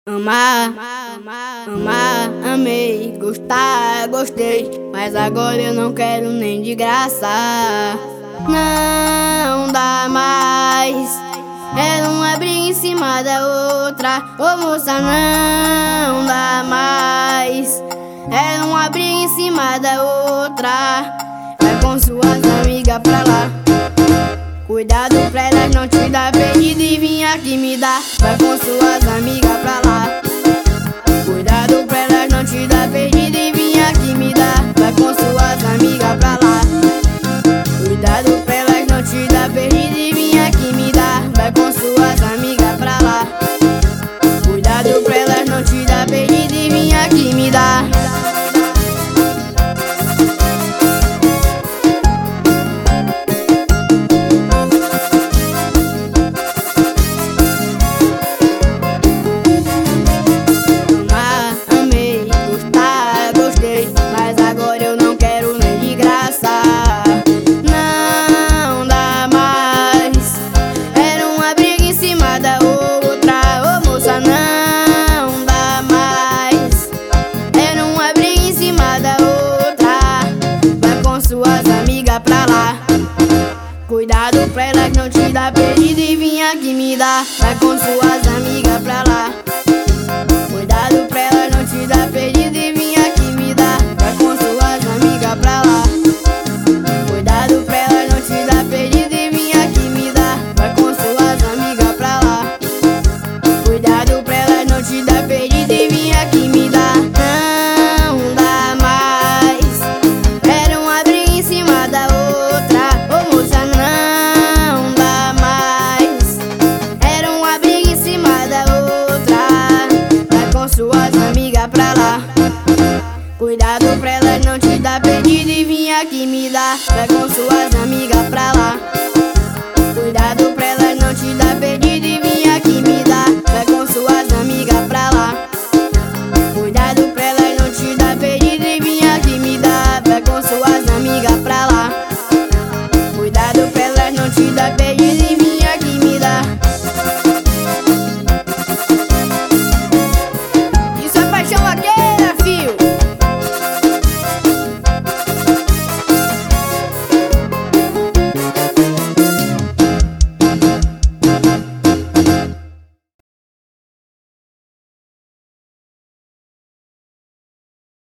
Amar, amei, gostar, gostei, mas agora eu não quero nem de graça. Não dá mais, era uma briga em cima da outra. Ô moça, não dá mais, era uma briga em cima da outra. Vai com suas amigas pra lá, cuidado pra elas não te dar perdido e vim aqui me dar. Vai com suas amigas pra lá, cuidado pra elas não te dar perdido e vim aqui me dar. Vai com suas amigas pra lá, cuidado pra elas não te dar perdido e vim aqui me dar. Vai com suas amigas pra lá, cuidado pra elas não te dar perdido e vim aqui me dar. Mas agora eu não quero nem de graça. Não dá mais, era uma briga em cima da outra. Ô moça, não dá mais, era uma briga em cima da outra. Vai com suas amigas pra lá, cuidado pra elas não te dar perdido e vim aqui me dar. Vai com suas amigas pra lá, cuidado pra elas não te dar perdido e vim aqui me dar. Vai com suas amigas pra lá, cuidado pra elas não te dar perdido e vim aqui me dar. Vai com suas amigas pra lá, cuidado pra elas não te dar perdido e vim aqui me dar. Não dá mais, era uma briga em cima da outra. Ô moça, não dá mais, era uma briga em cima da outra. Vai com suas amigas pra lá, cuidado pra elas não te dar perdido e vim aqui me dar. Vai com suas amigas pra lá, cuidado pra elas não te dar perdido e vim aqui me dar. Vai com suas amigas pra lá, cuidado pra elas não te dar perdido e vim aqui me dar. Vai com suas amigas pra lá, cuidado pra elas não te dar perdido.